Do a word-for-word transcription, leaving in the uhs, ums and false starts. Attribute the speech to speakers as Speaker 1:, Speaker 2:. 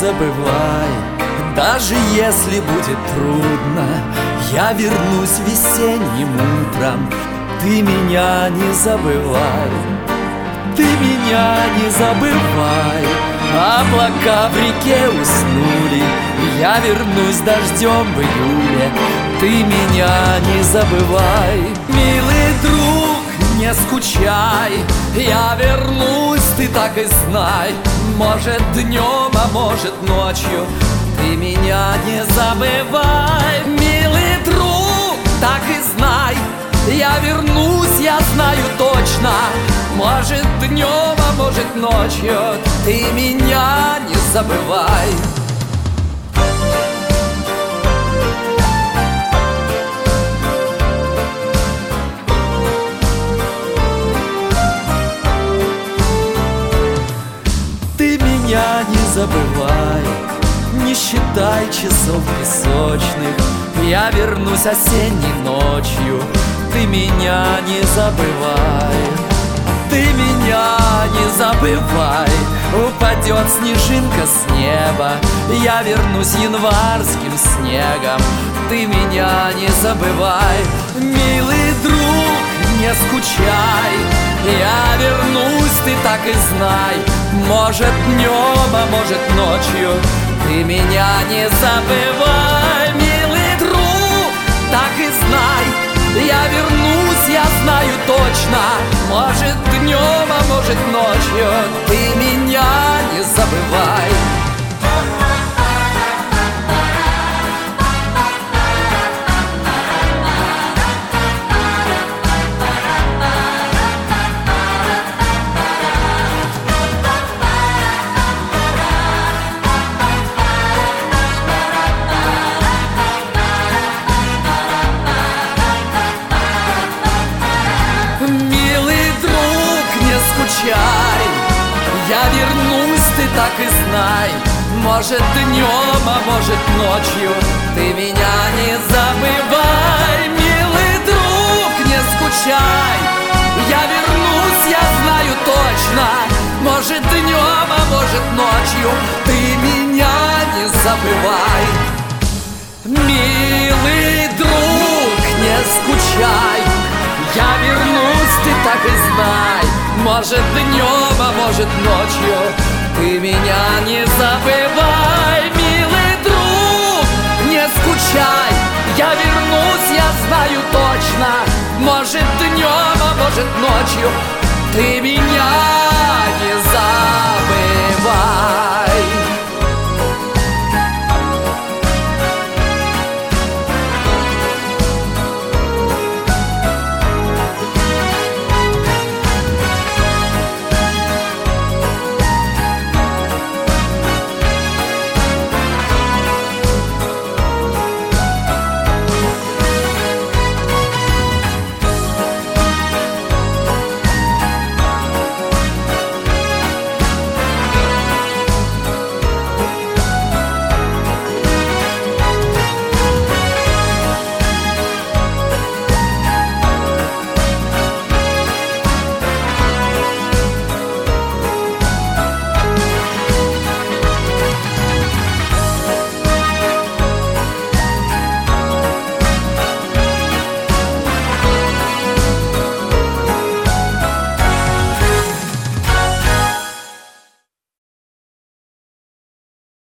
Speaker 1: забывай, даже если будет трудно, я вернусь весенним утром. Ты меня не забывай, ты меня не забывай. Облака в реке уснули, я вернусь дождем в июле. Ты меня не забывай, милый друг, не скучай. Я вернусь, ты так и знай. Может днем, а может ночью. Ты меня не забывай, милый друг, так и знай. Я вернусь, я знаю точно. Может днем, а может ночью. Ты меня не забывай. Ты меня не забывай, не считай часов песочных. Я вернусь осенней ночью. Ты меня не забывай, ты меня не забывай. Упадет снежинка с неба, я вернусь январским снегом. Ты меня не забывай, милый друг, не скучай. Я вернусь, ты так и знай. Может днем, а может ночью. Ты меня не забывай, милый друг, так и знай. Я вернусь, я знаю точно. Может днем, а может ночью. Ты меня не забывай. Я вернусь, ты так и знай. Может днем, а может ночью. Ты меня не забывай, милый друг, не скучай. Я вернусь, я знаю точно. Может днем, а может ночью. Ты меня не забывай, милый друг, не скучай. Я вернусь, ты так и знай. Может днем, а может ночью. Ты меня не забывай, милый друг, не скучай. Я вернусь, я знаю точно. Может днем, а может ночью. Ты меня